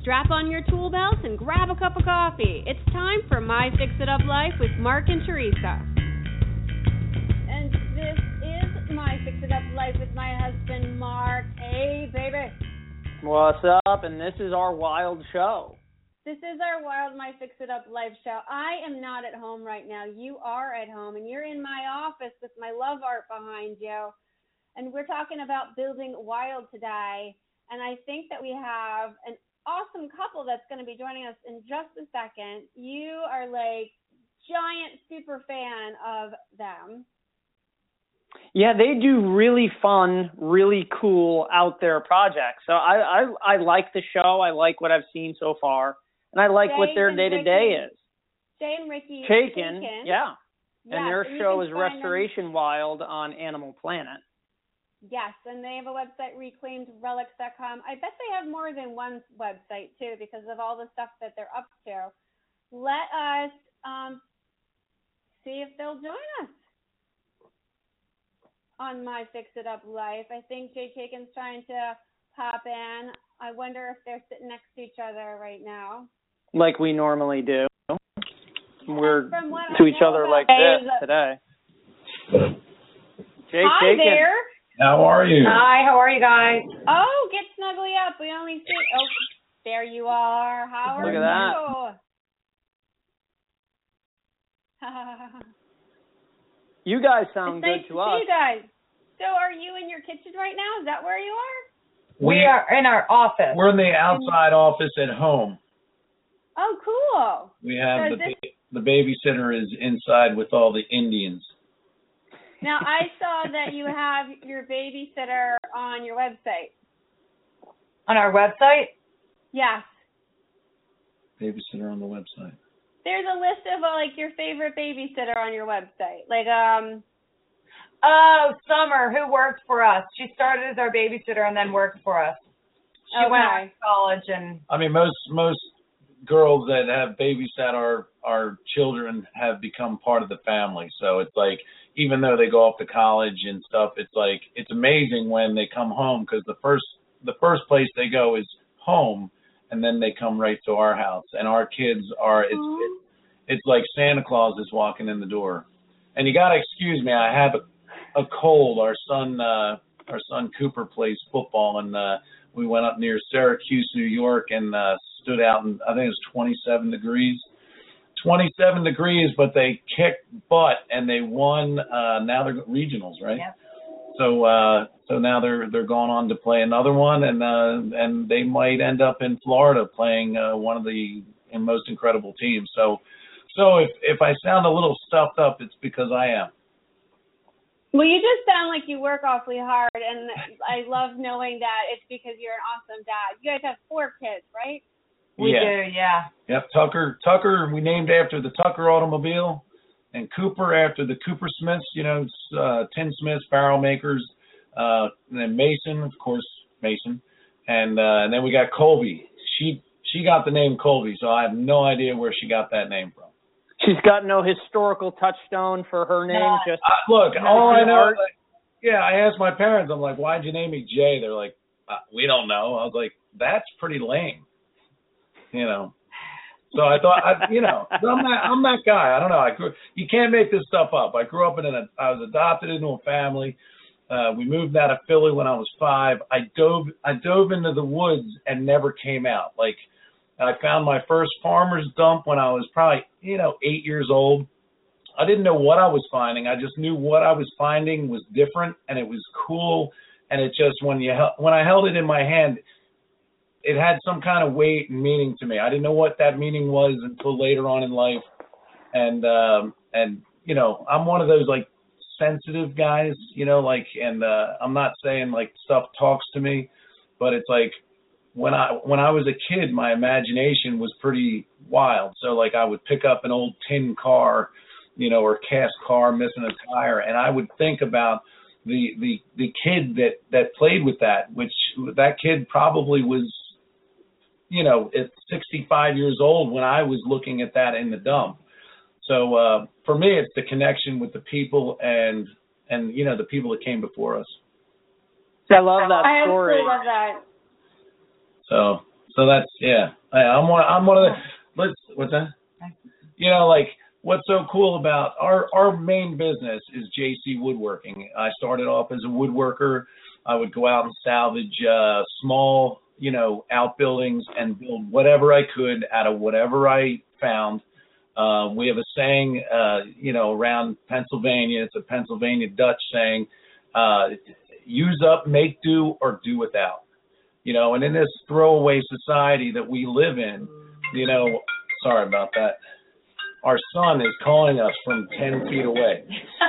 Strap on your tool belts and grab a cup of coffee. It's time for My Fix It Up Life with Mark and Teresa. And this is My Fix It Up Life with my husband, Mark. Hey, baby. What's up? And this is our wild show. This is our wild My Fix It Up Life show. I am not at home right now. You are at home, and you're in my office with my love art behind you. And we're talking about building wild today. And I think that we have an awesome couple that's going to be joining us in just a second. You are like giant super fan of them. Yeah, they do really fun, really cool out there projects. So I like the show. I like what I've seen so far, and I like what their day-to-day is. Jay and Ricky Chaikin, yeah. And their and show is Restoration Wild on Animal Planet. Yes, and they have a website, reclaimedrelics.com. I bet they have more than one website, too, because of all the stuff that they're up to. Let us see if they'll join us on My Fix It Up Life. I think Jay Chaikin's trying to pop in. I wonder if they're sitting next to each other right now. Like we normally do. We're to each other like this today. Jay Hi Chaikin. there. How are you? Hi, how are you guys? Oh, get snuggly up. We only see. Oh, there you are. How are you? Look at that. You guys sound nice good to us. See you guys. So, are you in your kitchen right now? Is that where you are? We are in our office. We're in the outside office at home. Oh, cool. We have the babysitter is inside with all the Indians. Now, I saw that you have your babysitter on your website. On our website? Yes. Babysitter on the website. There's a list of like your favorite babysitter on your website. Like Oh, Summer, who works for us. She started as our babysitter and then worked for us. She went off to college and I mean most girls that have babysat our children have become part of the family. So it's like even though they go off to college and stuff, it's like it's amazing when they come home because the first place they go is home, and then they come right to our house. And our kids are it's like Santa Claus is walking in the door. And you gotta excuse me, I have a cold. Our son Cooper plays football, and we went up near Syracuse, New York, and stood out, and I think it was 27 degrees. 27 degrees, but they kicked butt and they won. Now they're regionals, right? Yep. So now they're going on to play another one, and they might end up in Florida playing one of the most incredible teams. So if I sound a little stuffed up, it's because I am. Well, you just sound like you work awfully hard, and I love knowing that it's because you're an awesome dad. You guys have 4 kids, right? We do, yeah. Yep, Tucker, we named after the Tucker automobile, and Cooper after the Cooper Smiths, tin smiths, barrel makers, and then Mason, of course, Mason, and then we got Colby. She got the name Colby, so I have no idea where she got that name from. She's got no historical touchstone for her name. Just look, all I know, I asked my parents, I'm like, why'd you name me Jay? They're like, we don't know. I was like, that's pretty lame. So I thought, I'm that guy. I don't know. You can't make this stuff up. I grew up I was adopted into a family. We moved out of Philly when I was 5. I dove into the woods and never came out. Like I found my first farmer's dump when I was probably, 8 years old. I didn't know what I was finding. I just knew what I was finding was different and it was cool. And it just, when I held it in my hand, it had some kind of weight and meaning to me. I didn't know what that meaning was until later on in life. And I'm one of those like sensitive guys, I'm not saying like stuff talks to me, but it's like when I was a kid, my imagination was pretty wild. So like I would pick up an old tin car, or cast car missing a tire, and I would think about the kid that played with that, which that kid probably was, at 65 years old when I was looking at that in the dump. So for me, it's the connection with the people and the people that came before us. I love that story. I absolutely love that. So So that's, yeah. I'm one of the, what's that? You know, like, what's so cool about our main business is JC Woodworking. I started off as a woodworker. I would go out and salvage small, you know, outbuildings and build whatever I could out of whatever I found. We have a saying, you know, around Pennsylvania. It's a Pennsylvania Dutch saying, use up, make do, or do without. You know, and in this throwaway society that we live in, you know, sorry about that. Our son is calling us from 10 feet away.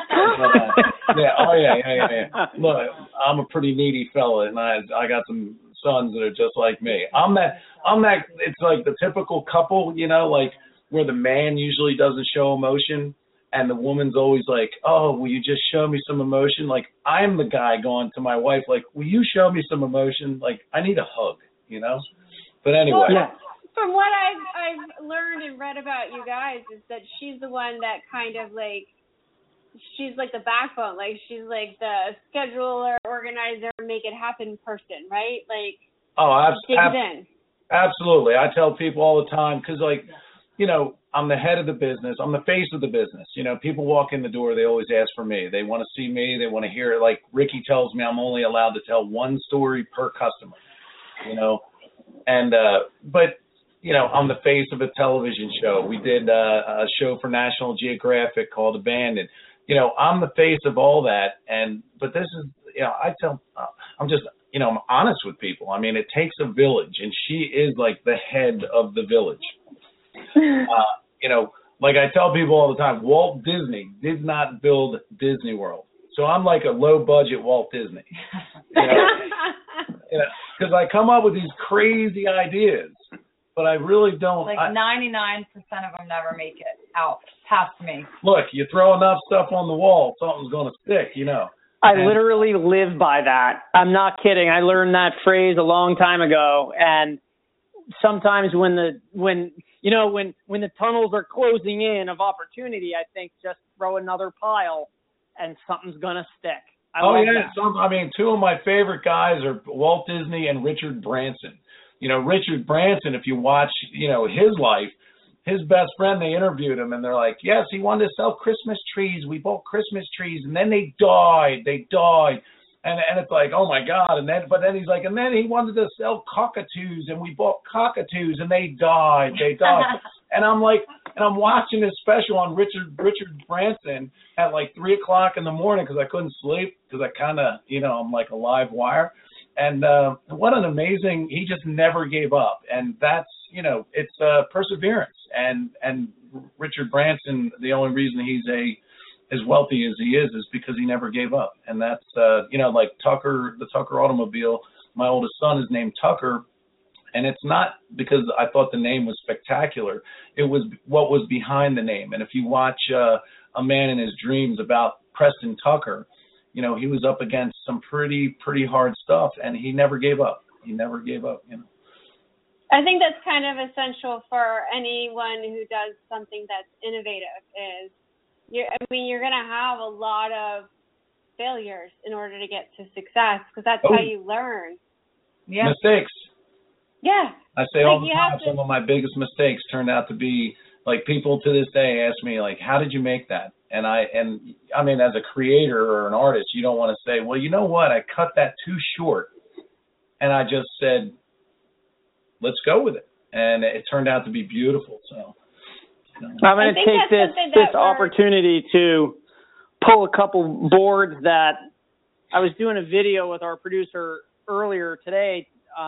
Yeah. Look, I'm a pretty needy fella, and I got some sons that are just like me. I'm that. It's like the typical couple, you know, like where the man usually doesn't show emotion, and the woman's always like, "Oh, will you just show me some emotion?" Like I'm the guy going to my wife, like, "Will you show me some emotion? Like I need a hug," you know. But anyway. Well, from what I've learned and read about you guys is that she's the one that kind of like, she's like the backbone, like she's like the scheduler, organizer, make it happen person, right? Like, absolutely. I tell people all the time because, like, you know, I'm the head of the business. I'm the face of the business. You know, people walk in the door, they always ask for me. They want to see me. They want to hear it. Like Ricky tells me I'm only allowed to tell one story per customer, you know, and but you know, I'm the face of a television show. We did a show for National Geographic called Abandoned. You know, I'm the face of all that. But this is, you know, I'm just, you know, I'm honest with people. I mean, it takes a village, and she is like the head of the village. You know, like I tell people all the time, Walt Disney did not build Disney World. So I'm like a low budget Walt Disney. You know, because I come up with these crazy ideas. But I really don't. Like 99% of them never make it out past me. Look, you throw enough stuff on the wall, something's going to stick, you know. I literally live by that. I'm not kidding. I learned that phrase a long time ago. And sometimes when the tunnels are closing in of opportunity, I think just throw another pile and something's going to stick. I mean, two of my favorite guys are Walt Disney and Richard Branson. You know, Richard Branson, if you watch, you know, his life, his best friend, they interviewed him, and they're like, yes, he wanted to sell Christmas trees. We bought Christmas trees, and then they died. And it's like, oh, my God. But then he's like, and then he wanted to sell cockatoos, and we bought cockatoos, and they died. And I'm like, and I'm watching this special on Richard Branson at like 3 o'clock in the morning because I couldn't sleep because I kind of, you know, I'm like a live wire. And what an amazing, he just never gave up. And that's, you know, it's perseverance. And Richard Branson, the only reason he's as wealthy as he is because he never gave up. And that's, you know, like Tucker, the Tucker automobile, my oldest son is named Tucker. And it's not because I thought the name was spectacular. It was what was behind the name. And if you watch A Man in His Dreams about Preston Tucker, you know, he was up against some pretty hard stuff, and he never gave up. You know. I think that's kind of essential for anyone who does something that's innovative is, you're going to have a lot of failures in order to get to success because that's how you learn. Yeah. Mistakes. Yeah. I say all the time, some of my biggest mistakes turned out to be, like, people to this day ask me, like, how did you make that? And I mean, as a creator or an artist, you don't want to say, well, you know what? I cut that too short. And I just said, let's go with it. And it turned out to be beautiful. So I'm going to take this opportunity to pull a couple boards that I was doing a video with our producer earlier today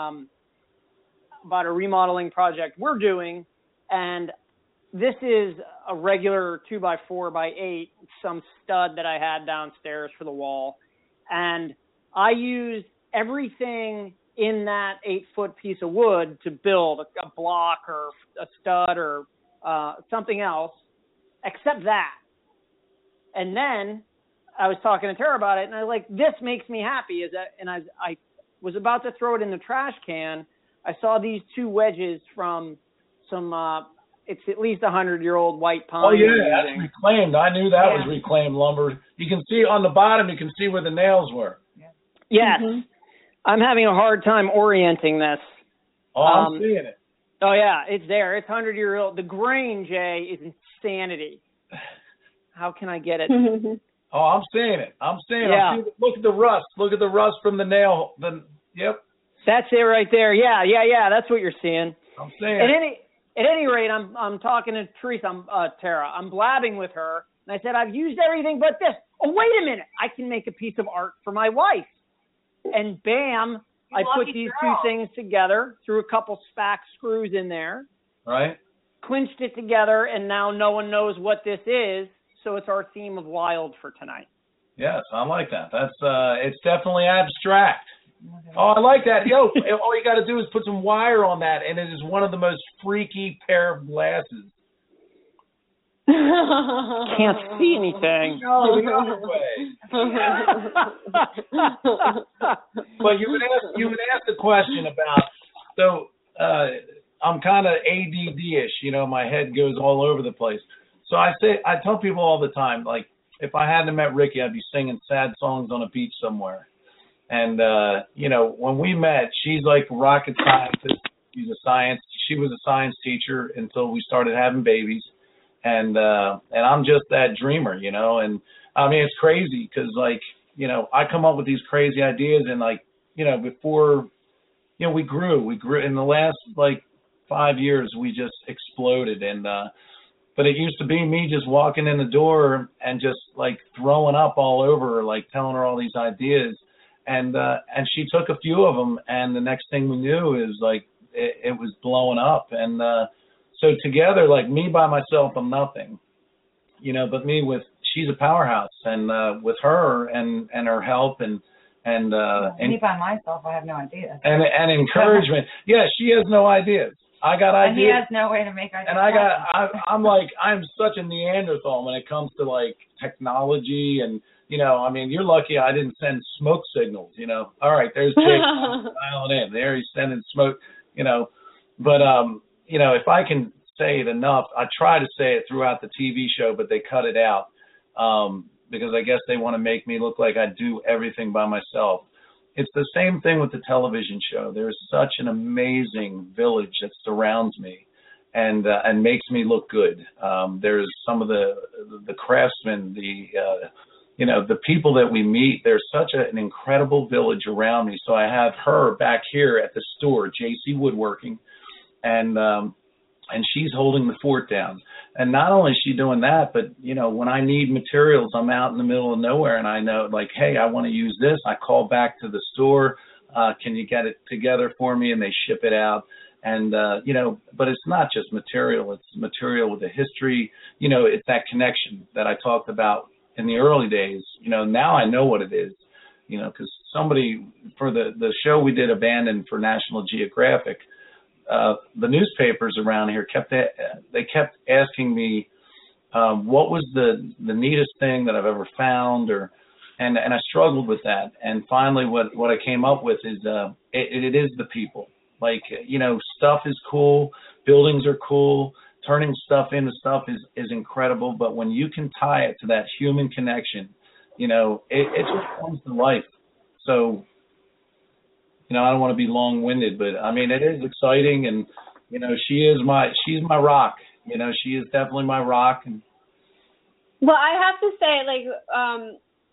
about a remodeling project we're doing. And this is a regular 2x4x8, some stud that I had downstairs for the wall. And I used everything in that 8-foot piece of wood to build a block or a stud or something else, except that. And then I was talking to Tara about it, and I was like, this makes me happy. And I was about to throw it in the trash can. I saw these two wedges from some it's at least 100-year-old white pine. Oh, yeah, that's reclaimed. I knew that was reclaimed lumber. You can see on the bottom, you can see where the nails were. Yes. Mm-hmm. I'm having a hard time orienting this. Oh, I'm seeing it. Oh, yeah, it's there. It's 100-year-old. The grain, Jay, is insanity. How can I get it? Oh, I'm seeing it. I'm seeing it. Yeah. Look at the rust. Look at the rust from the nail. Yep. That's it right there. Yeah. That's what you're seeing. I'm seeing it. At any rate, I'm talking to Teresa, Tara. I'm blabbing with her, and I said, I've used everything but this. Oh, wait a minute. I can make a piece of art for my wife. And bam, I put these two things together, threw a couple SPAC screws in there. Right. Clinched it together, and now no one knows what this is, so it's our theme of wild for tonight. Yes, I like that. That's it's definitely abstract. Oh, I like that. Yo, all you got to do is put some wire on that, and it is one of the most freaky pair of glasses. Can't see anything. No, the other way. But you would ask the question about, so I'm kind of ADD-ish, you know, my head goes all over the place. So I tell people all the time, like, if I hadn't met Ricky, I'd be singing sad songs on a beach somewhere. And, you know, when we met, she's like a rocket scientist. She was a science teacher until we started having babies. And I'm just that dreamer, you know, and I mean, it's crazy because, like, you know, I come up with these crazy ideas and, like, you know, before, you know, we grew in the last, like, 5 years, we just exploded. And, but it used to be me just walking in the door and just like throwing up all over her, like telling her all these ideas. And she took a few of them. And the next thing we knew is like, it was blowing up. And, so together, like me by myself, I'm nothing, you know, but she's a powerhouse, and with her and her help and me by myself, I have no ideas. And encouragement. Yeah, she has no ideas. I got ideas. And he has no way to make ideas. And I'm such a Neanderthal when it comes to like technology, and you know, I mean, you're lucky I didn't send smoke signals, you know. All right, there's Jake dialing in. There he's sending smoke, you know, but you know, if I can say it enough, I try to say it throughout the TV show, but they cut it out because I guess they want to make me look like I do everything by myself. It's the same thing with the television show. There's such an amazing village that surrounds me and makes me look good. There's some of the craftsmen, you know, the people that we meet. There's such an incredible village around me. So I have her back here at the store, JC Woodworking. And she's holding the fort down. And not only is she doing that, but, you know, when I need materials, I'm out in the middle of nowhere and I know, like, hey, I want to use this. I call back to the store. Can you get it together for me? And they ship it out. And, you know, but it's not just material. It's material with a history. You know, it's that connection that I talked about in the early days. You know, now I know what it is, you know, because somebody for the show we did, Abandoned, for National Geographic, the newspapers around here kept asking me what was the neatest thing that I've ever found, and I struggled with that. And finally, what I came up with is it is the people. Like, you know, stuff is cool, buildings are cool, turning stuff into stuff is incredible. But when you can tie it to that human connection, you know, it just comes to life. So, you know, I don't want to be long-winded, but I mean, it is exciting, and you know, she's my rock. You know, she is definitely my rock. And well, I have to say, like,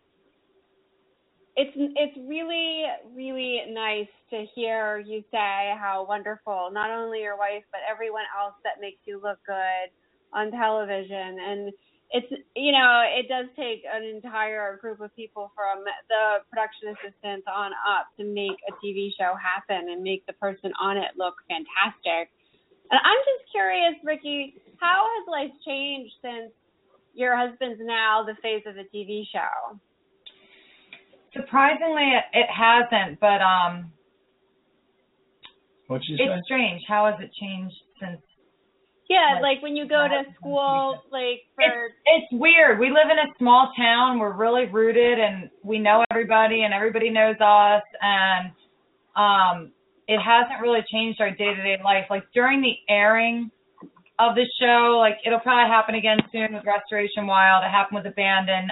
it's really, really nice to hear you say how wonderful not only your wife but everyone else that makes you look good on television. And it's, you know, it does take an entire group of people from the production assistants on up to make a TV show happen and make the person on it look fantastic. And I'm just curious, Ricky, how has life changed since your husband's now the face of the TV show? Surprisingly, it hasn't, but what'd you say? It's strange. How has it changed since? Yeah, like when you go to school, like for... It's weird. We live in a small town. We're really rooted, and we know everybody, and everybody knows us, and it hasn't really changed our day-to-day life. Like during the airing of the show, like it'll probably happen again soon with Restoration Wild. It happened with Abandoned.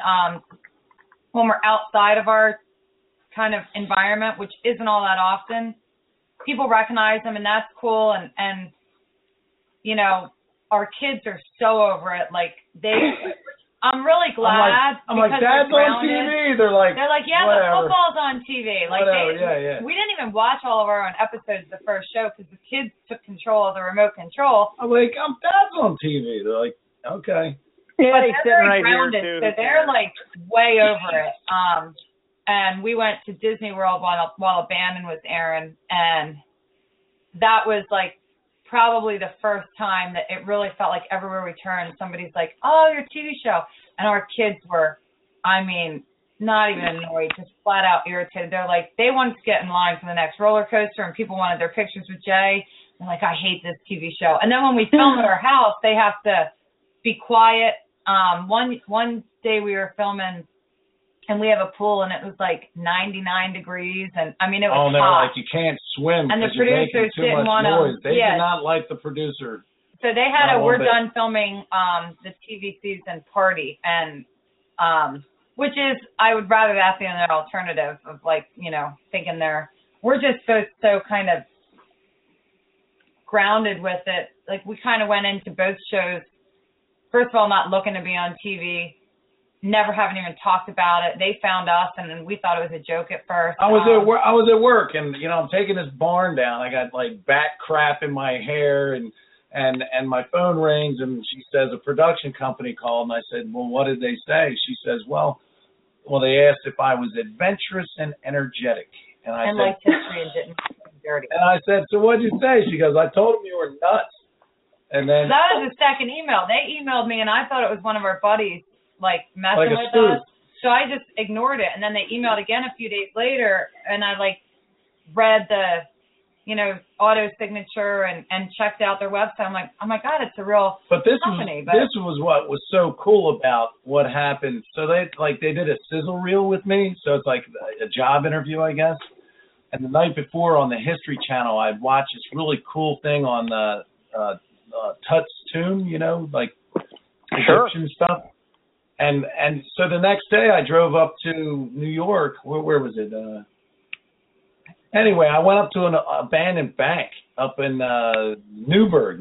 When we're outside of our kind of environment, which isn't all that often, people recognize them, and that's cool. And you know, our kids are so over it. Like I'm really glad. I'm like, Dad's on TV. They're like, yeah, whatever. The football's on TV. Like, yeah. We didn't even watch all of our own episodes of the first show because the kids took control of the remote control. I'm like, Dad's on TV. They're like, okay. Yeah, but they're sitting right grounded, here too. So they're like way over it. And we went to Disney World while Abandon was airing, and that was like probably the first time that it really felt like everywhere we turned, somebody's like, oh, your TV show. And our kids were, I mean, not even annoyed, just flat out irritated. They're like, they wanted to get in line for the next roller coaster, and people wanted their pictures with Jay. They're like, I hate this TV show. And then when we film at our house, they have to be quiet. One day we were filming, and we have a pool, and it was like 99 degrees, and I mean, it was hot. Oh, and they were like, you can't swim and the because you're making producers too didn't much want noise. to. They did not like the producer. So they had we're bit. done filming the TV season party, and which is, I would rather that be an alternative of like, you know, thinking we're just so kind of grounded with it. Like we kind of went into both shows, first of all, not looking to be on TV, never having even talked about it. They found us, and we thought it was a joke at first. I was at work, and you know, I'm taking this barn down. I got like bat crap in my hair, and my phone rings, and she says a production company called, and I said, well, what did they say? She says, well, they asked if I was adventurous and energetic, and I said, liked history and didn't dirty. And I said, so what did you say? She goes, I told them you were nuts. And then that was the second email. They emailed me, and I thought it was one of our buddies, like messing with us. So I just ignored it. And then they emailed again a few days later, and I like read the, you know, auto signature and checked out their website. I'm like, oh my God, it's a real company. This was what was so cool about what happened. So they did a sizzle reel with me. So it's like a job interview, I guess. And the night before on the History Channel, I'd watched this really cool thing on Tut's tomb, you know, like Egyptian stuff. And so the next day I drove up to New York. Where was it? Anyway, I went up to an abandoned bank up in Newburgh,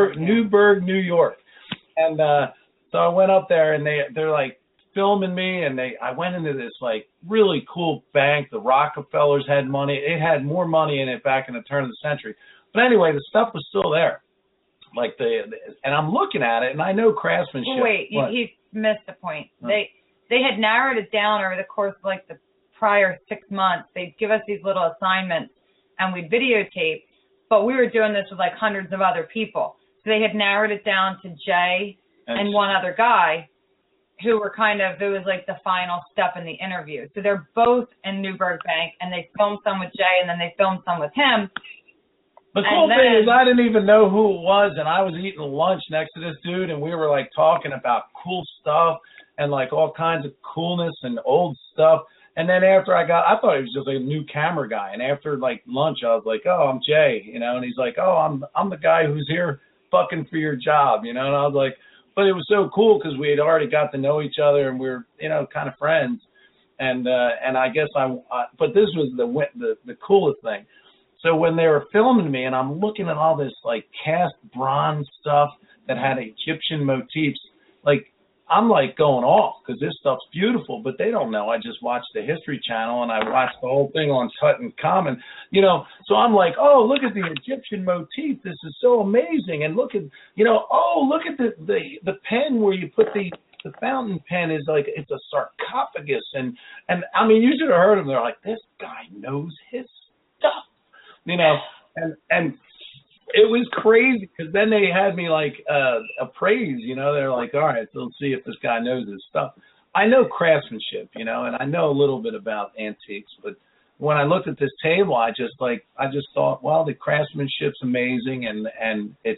New York. And so I went up there, and they're like filming me, and I went into this like really cool bank. The Rockefellers had money. It had more money in it back in the turn of the century. But anyway, the stuff was still there. Like and I'm looking at it, and I know craftsmanship. Well, wait, you missed the point. Huh? They had narrowed it down over the course of like the prior 6 months. They'd give us these little assignments, and we'd videotape. But we were doing this with like hundreds of other people. So they had narrowed it down to Jay and one other guy, who were it was like the final step in the interview. So they're both in Newburgh Bank, and they filmed some with Jay, and then they filmed some with him. The cool thing is I didn't even know who it was, and I was eating lunch next to this dude, and we were like talking about cool stuff and like all kinds of coolness and old stuff. And then after I thought he was just like a new camera guy. And after like lunch, I was like, oh, I'm Jay, you know, and he's like, oh, I'm the guy who's here fucking for your job, you know. And I was like, but it was so cool because we had already got to know each other, and we were, you know, kind of friends. And I guess but this was the coolest thing. So when they were filming me, and I'm looking at all this like cast bronze stuff that had Egyptian motifs, like I'm like going off because this stuff's beautiful, but they don't know. I just watched the History Channel, and I watched the whole thing on Tutankhamun, you know. So I'm like, oh, look at the Egyptian motif. This is so amazing. And look at, you know, oh, look at the pen where you put the fountain pen is like, it's a sarcophagus. And I mean, you should have heard them. They're like, this guy knows his stuff. You know, and it was crazy because then they had me like appraised, you know. They're like, all right, so let's see if this guy knows his stuff. I know craftsmanship, you know, and I know a little bit about antiques, but when I looked at this table, I just thought, well, the craftsmanship's amazing, and it's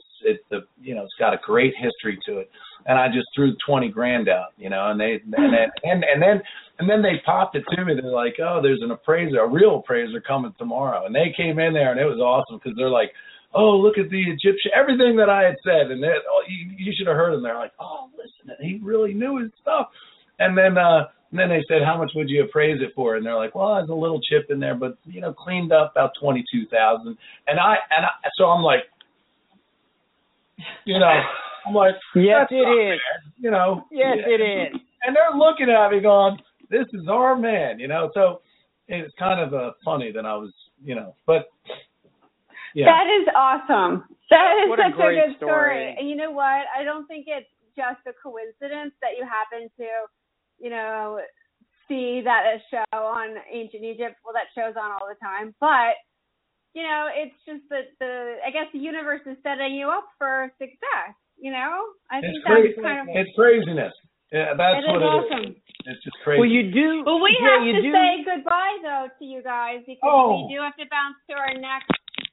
got a great history to it. And I just threw $20,000 out, you know, and then they popped it to me. They're like, oh, there's a real appraiser coming tomorrow. And they came in there, and it was awesome because they're like, oh, look at the Egyptian, everything that I had said. And you should have heard them. They're like, oh, listen, he really knew his stuff. And then And then they said, how much would you appraise it for? And they're like, well, there's a little chip in there, but, cleaned up about $22,000. So I'm like, I'm like, yes, it is. Fair, Yes, it is. And they're looking at me going, this is our man, So it's kind of funny that I was, but yeah. That is awesome. That is what a such great a good story. And you know what? I don't think it's just a coincidence that you happen to, see that a show on Ancient Egypt. Well, that show's on all the time, but it's just that I guess the universe is setting you up for success. I think that's kind of it's craziness. Yeah, that's what it awesome. is. It's just crazy. Well, you do. Well, we have to say goodbye though to you guys because we do have to bounce to our next.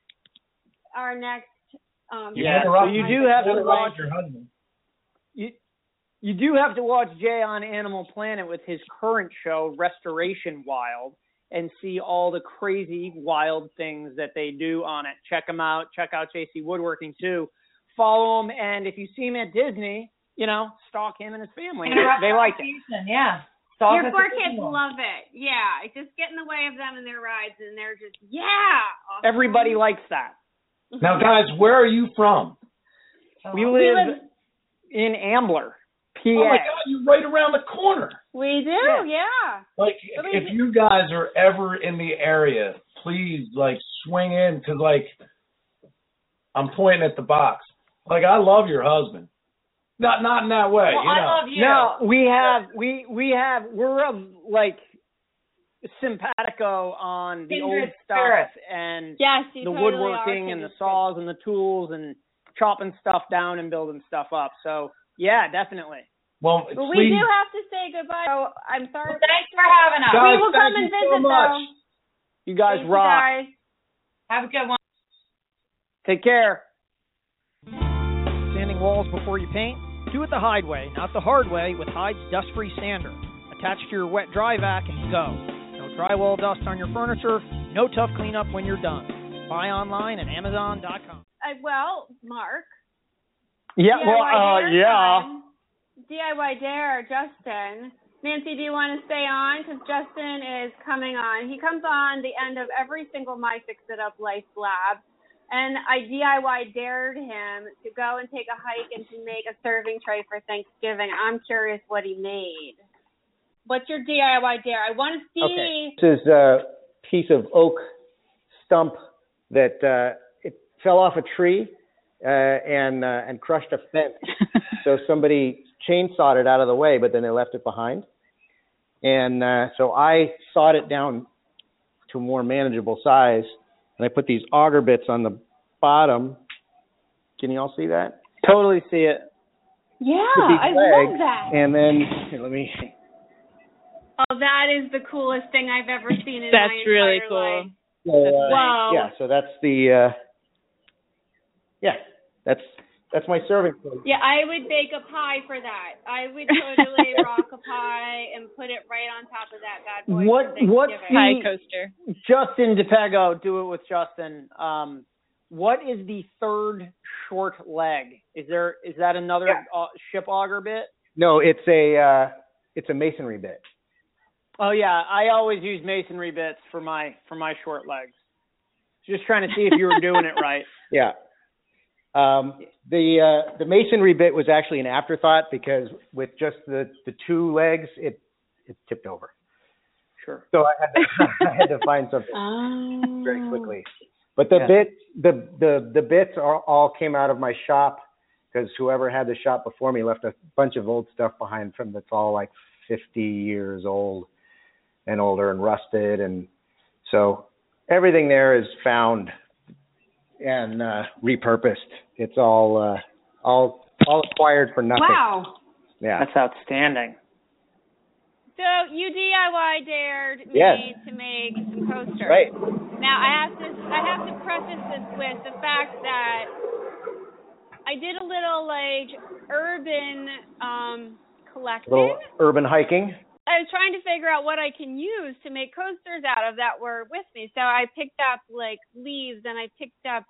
So you do have to watch your husband. You do have to watch Jay on Animal Planet with his current show, Restoration Wild, and see all the crazy, wild things that they do on it. Check them out. Check out JC Woodworking, too. Follow him, and if you see him at Disney, stalk him and his family. They like it. Yeah. Your 4 kids love it. Yeah. Just get in the way of them and their rides, and they're just, awesome. Everybody likes that. Now, guys, where are you from? We live in Ambler, PA. Oh, my God, you're right around the corner. We do, yeah. Like, if you guys are ever in the area, please, swing in, because, I'm pointing at the box. I love your husband. Not in that way, I love you. No, we're simpatico on the old stuff and the woodworking and the saws and the tools and chopping stuff down and building stuff up. So, yeah, definitely. Well, we do have to say goodbye. So I'm sorry. Well, thanks for having us. Guys, we will come and visit, though. You guys rock. You guys. Have a good one. Take care. Sanding walls before you paint? Do it the Hyde way, not the hard way, with Hyde's dust-free sander. Attach to your wet dry vac and go. No drywall dust on your furniture, no tough cleanup when you're done. Buy online at Amazon.com. Well, Mark. Yeah, DIY Dare, Justin. Nancy, do you want to stay on? Because Justin is coming on. He comes on the end of every single My Fix It Up Life Lab. And I DIY dared him to go and take a hike and to make a serving tray for Thanksgiving. I'm curious what he made. What's your DIY dare? I want to see. Okay. This is a piece of oak stump that it fell off a tree and crushed a fence. So somebody chainsawed it out of the way, but then they left it behind. And so I sawed it down to a more manageable size, and I put these auger bits on the bottom. Can you all see that? Totally see it. Yeah, I love that. And then, here, let me... Oh, that is the coolest thing I've ever seen in my entire really cool. life. So, wow. Yeah, so that's the... That's my serving plate. Yeah, I would bake a pie for that. I would totally rock a pie and put it right on top of that bad boy. What's pie coaster? Justin DePego, do it with Justin. What is the third short leg? Is that another ship auger bit? No, it's a masonry bit. Oh yeah, I always use masonry bits for my short legs. Just trying to see if you were doing it right. Yeah. The masonry bit was actually an afterthought because with just the two legs, it tipped over. Sure. So I had to find something very quickly. But the bits all came out of my shop because whoever had the shop before me left a bunch of old stuff behind from that's all like 50 years old and older and rusted, and so everything there is found and repurposed. It's all acquired for nothing. Wow. Yeah. That's outstanding. So you DIY dared me to make some coasters. Right. Now I have to preface this with the fact that I did a little urban collecting. A little urban hiking. I was trying to figure out what I can use to make coasters out of that were with me. So I picked up leaves and I picked up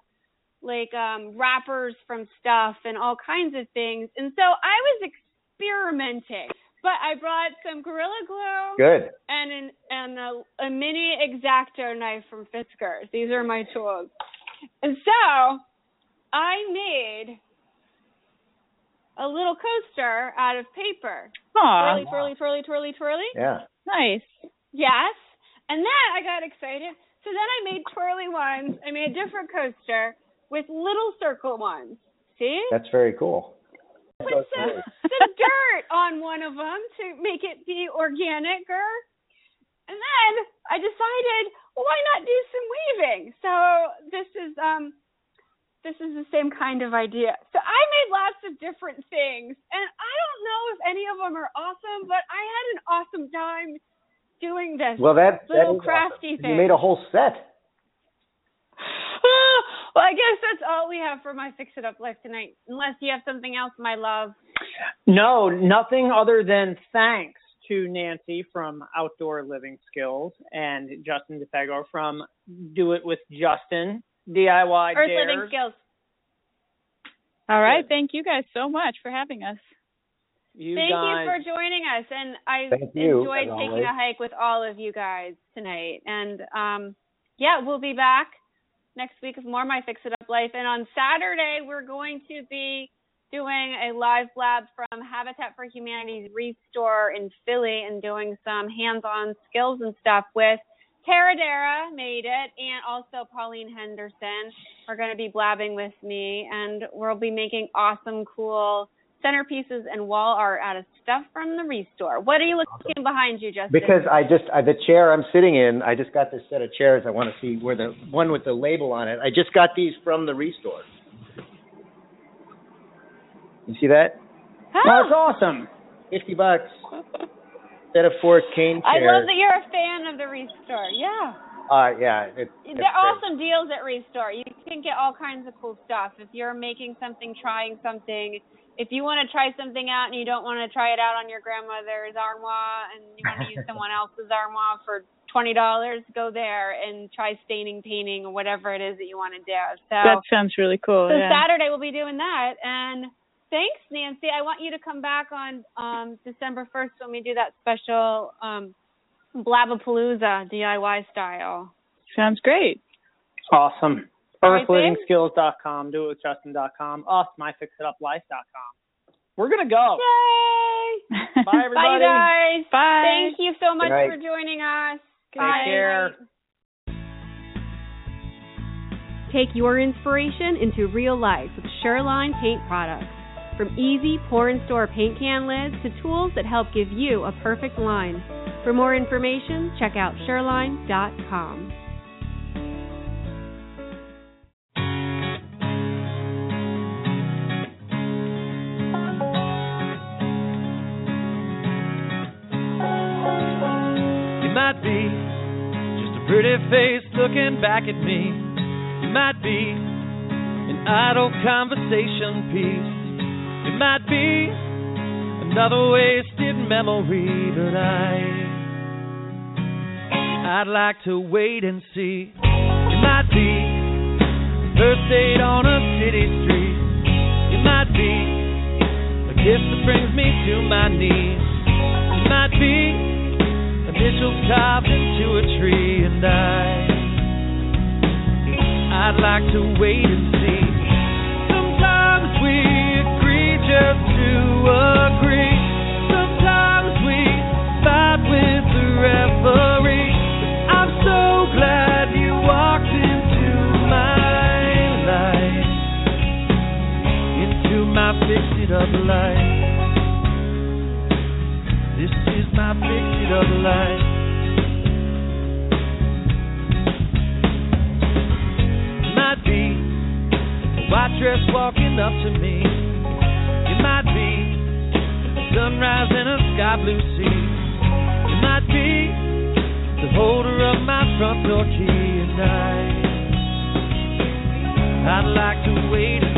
wrappers from stuff and all kinds of things. And so I was experimenting But I brought some Gorilla Glue. Good. And a mini X-Acto knife from Fiskars. These are my tools. And so I made a little coaster out of paper. Aw. Twirly, twirly, twirly, twirly, twirly. Yeah. Nice. Yes. And then I got excited. So then I made twirly ones. I made a different coaster with little circle ones. See? That's very cool. Put some dirt on one of them to make it be organicer. And then I decided, well, why not do some weaving? So this is the same kind of idea. So I made lots of different things, and I don't know if any of them are awesome, but I had an awesome time doing this. Well, that little is crafty awesome. thing. You made a whole set. Well, I guess that's all we have for my Fix It Up Life tonight, unless you have something else, my love. No, nothing other than thanks to Nancy from Outdoor Living Skills and Justin DeFego from Do It With Justin, DIY Earth Dares. Living Skills. All right. Thank you guys so much for having us. Thank you for joining us, and I enjoyed taking a hike with all of you guys tonight. And we'll be back next week with more My Fix It Up Life. And on Saturday, we're going to be doing a live blab from Habitat for Humanity's Restore in Philly and doing some hands-on skills and stuff with Tara Dara made it, and also Pauline Henderson are going to be blabbing with me, and we'll be making awesome, cool centerpieces and wall art out of stuff from the Restore. What are you looking behind you, Justin? Because the chair I'm sitting in, I just got this set of chairs. I want to see where the one with the label on it. I just got these from the Restore. You see that? Oh, that's awesome. $50. Set of 4 cane chairs. I love that you're a fan of the Restore. Yeah. Yeah. They're awesome deals at Restore. You can get all kinds of cool stuff. If you're making something, trying something, if you want to try something out and you don't want to try it out on your grandmother's armoire and you want to use someone else's armoire for $20, go there and try staining, painting, or whatever it is that you want to do. So that sounds really cool. So Saturday we'll be doing that. And thanks, Nancy. I want you to come back on December 1st when we do that special Blabapalooza DIY style. Sounds great. Awesome. EarthLivingSkills.com, DoItWithJustin.com, us, MyFixItUpLife.com. We're going to go. Yay! Bye, everybody. Bye, guys. Bye. Thank you so much for joining us. Take care. Take your inspiration into real life with Shoreline paint products. From easy pour and store paint can lids to tools that help give you a perfect line. For more information, check out Shoreline.com. You might be just a pretty face looking back at me. You might be an idle conversation piece. You might be another wasted memory, but I'd like to wait and see. You might be the first date on a city street. You might be a kiss that brings me to my knees. You might be initials carved into a tree, and I'd like to wait and see. Sometimes we agree just to agree. Sometimes we fight with the referee. But I'm so glad you walked into my life, into my fix-it-up life. This is my fix-it-up life. Might be a white dress walking up to me. You might be a sunrise in a sky blue sea. You might be the holder of my front door key, and I'd like to wait